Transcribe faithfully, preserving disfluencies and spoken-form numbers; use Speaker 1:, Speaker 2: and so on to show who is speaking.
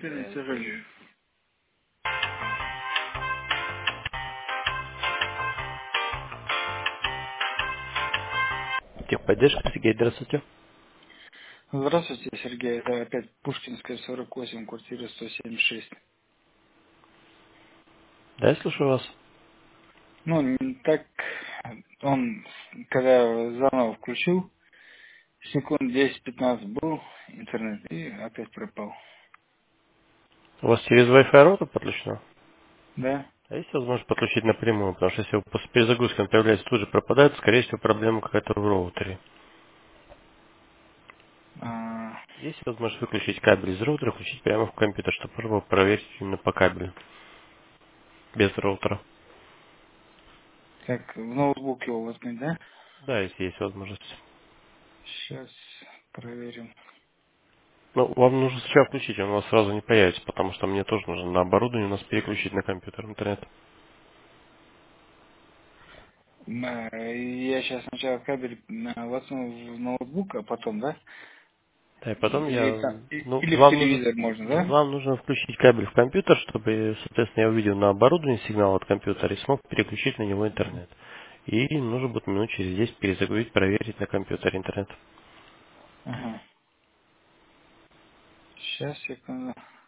Speaker 1: Не сожалею.
Speaker 2: Техподдержка, Сергей, здравствуйте.
Speaker 1: Здравствуйте, Сергей. Это опять Пушкинская, сорок восемь, квартира сто семьдесят шесть.
Speaker 2: Да, я слушаю вас.
Speaker 1: Ну, не так он, когда заново включил, секунд десять-пятнадцать был интернет и опять пропал.
Speaker 2: У вас через Wi-Fi роутер подключено?
Speaker 1: Да?
Speaker 2: А есть возможность подключить напрямую? Потому что если вы после перезагрузки он появляется, тут же пропадает, скорее всего, проблема какая-то в роутере.
Speaker 1: А,
Speaker 2: Есть возможность выключить кабель из роутера, включить прямо в компьютер, чтобы можно было проверить именно по кабелю, без роутера.
Speaker 1: как в ноутбуке его воткнуть, да?
Speaker 2: Да, если есть возможность.
Speaker 1: Сейчас проверим.
Speaker 2: Ну, вам нужно сначала включить, он у вас сразу не появится, потому что мне тоже нужно на оборудование у нас переключить на компьютер интернет.
Speaker 1: А, Я сейчас сначала кабель а, воткну в ноутбук, а потом, да?
Speaker 2: Да, и потом
Speaker 1: Или,
Speaker 2: я,
Speaker 1: та- и-
Speaker 2: ну,
Speaker 1: или в
Speaker 2: вам нужно,
Speaker 1: телевизор можно, да?
Speaker 2: вам нужно включить кабель в компьютер, чтобы, соответственно, я увидел на оборудовании сигнал от компьютера и смог переключить на него интернет. И нужно будет минут через десять перезагрузить, проверить на компьютере интернет.
Speaker 1: Ага. Сейчас, секунду.